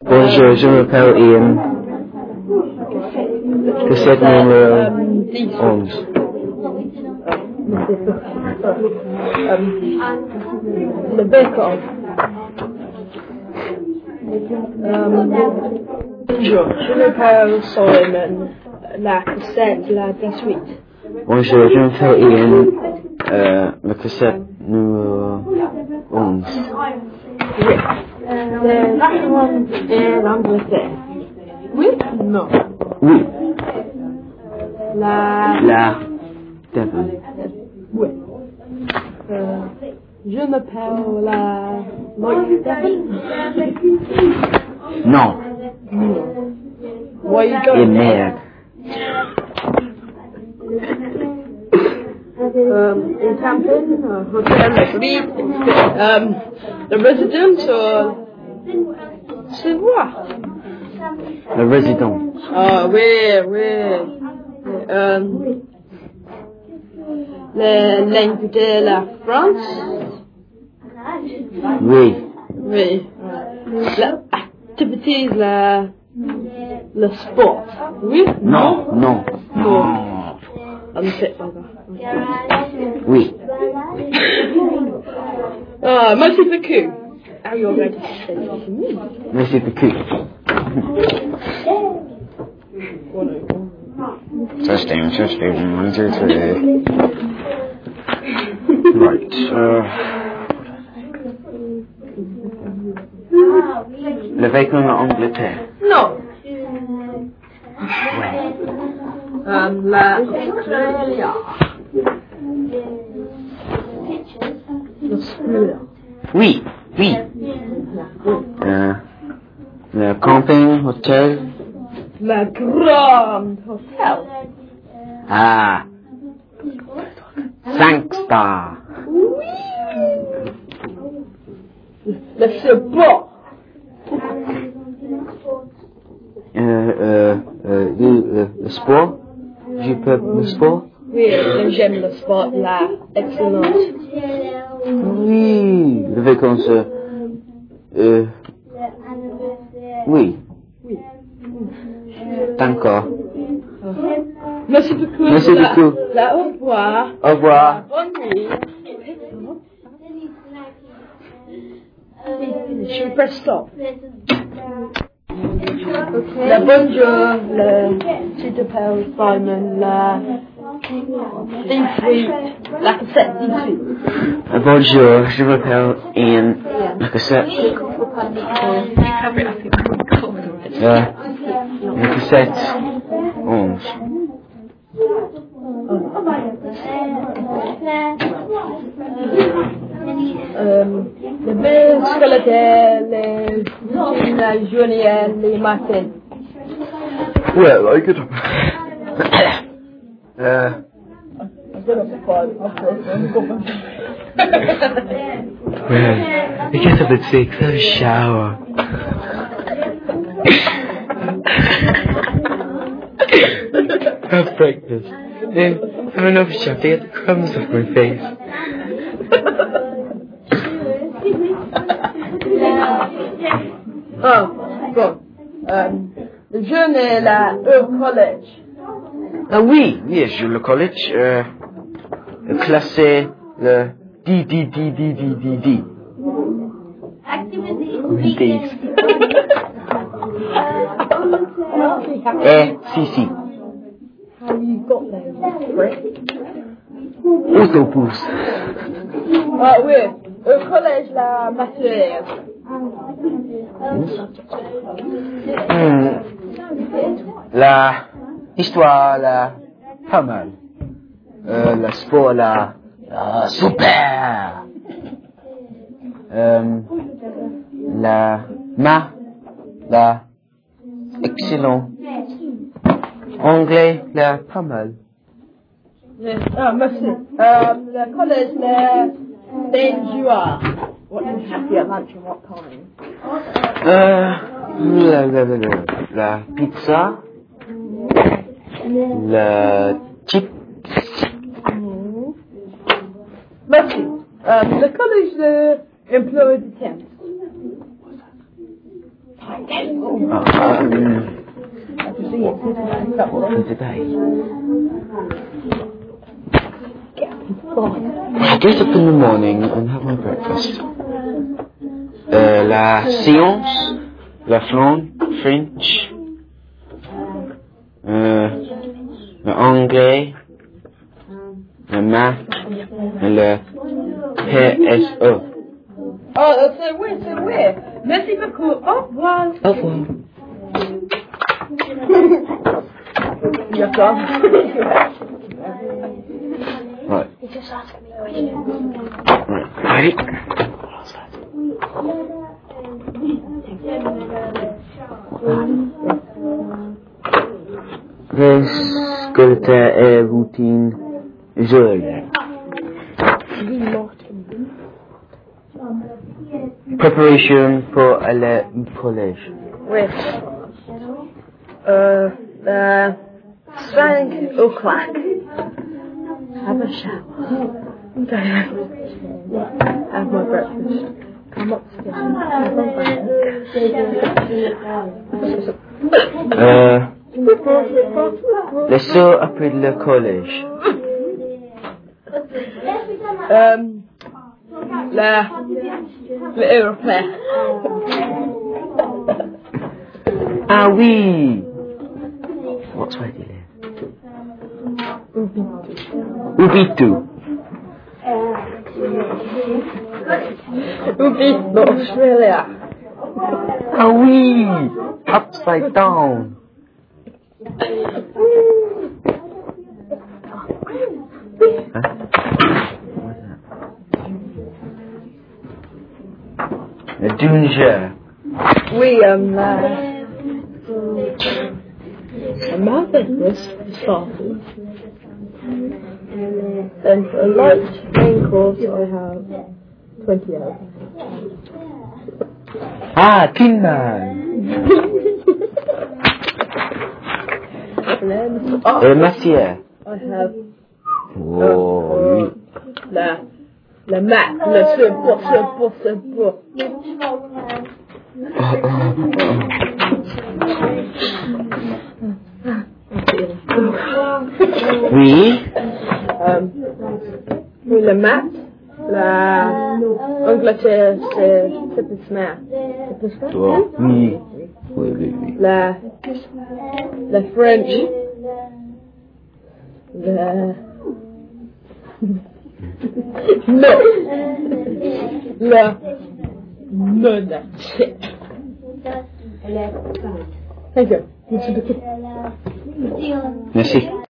Bonjour, je m'appelle Ian. Cassette numéro 11. Le bacon. Bonjour, je m'appelle Solomon. La cassette, la 18. Bonjour, je m'appelle Ian. La cassette numéro 11. Oui. Le restaurant est l'Angleterre. Oui? Non. Oui. La Devon. Oui. Je m'appelle la Lloyd Devon. Non. Where you Et going? merde. In Camden, hotel, I believe. The residence or c'est voir. Le résident. Ah oui. Le langue de la France. Oui. Oui. L'activité, le sport. Oui? Non. Non. Oui. Merci beaucoup. Are you ready to say to me? Merci beaucoup. Testing, 1, 2, 3. Right. Le véhicule en Angleterre. Non. Ouais. La Australia. L'Australia. Oui. Le camping, hôtel. La Grand Hotel. Ah. 5 stars. Le sport. Le sport. Je peux le sport. Oui, j'aime le sport là. Excellent. Oui. Le véhicule, oui. D'accord. Merci beaucoup. Merci beaucoup. Au revoir. Au revoir. Bonne nuit. Je press stop. La bonjour, le Titapel Simon, la D-Suite, la cassette D-Suite. Bonjour, je m'appelle Ian. La cassette. La cassette 11. Le bel squelette, les journées, les matins. Well, I could. Well, I get up at 6, have a shower. Have breakfast. Then have another shower to get the crumbs off my face. Bon. Le jeune est là au collège. Ah oui, je suis le collège. Classé le D. Activities. Si. How you got there, Rick? Autobus. Oui, au collège la matière. La histoire, la pas mal. La sport, la super. La excellent. Anglais, la pas mal. Merci. Le collège, la Saint-Juin. What do you have at lunch and what time? La pizza. La chip. Merci. Le collège emploie du temps. for today? I get up in the morning and have my breakfast. La science, la French, le anglais, le math et le PSE. Oh, c'est vrai. Merci beaucoup. Au revoir. Au revoir. D'accord. Right. He just asked me a question. Right. Skeleton est routine journée. Preparation pour aller au collège. Oui. 5 o'clock. Have a shower. Have my breakfast. Come upstairs. Have my breakfast. Le saut après le collège. L'Européen. Ah oui! What's where do you live? Ubitu. Ubitu, Australia. Ah oui! Upside down. Le Dunja. Oui, my breakfast is coffee. And for lunch, main course, I have 20 hours. Ah, Tinman. And then Matière. I have Oh, le mat, le support. Oui. Oui, le mat, l'Angleterre, c'est plus smart. Oh, oui. Oui. Le French, no, that's it. Thank you. Merci.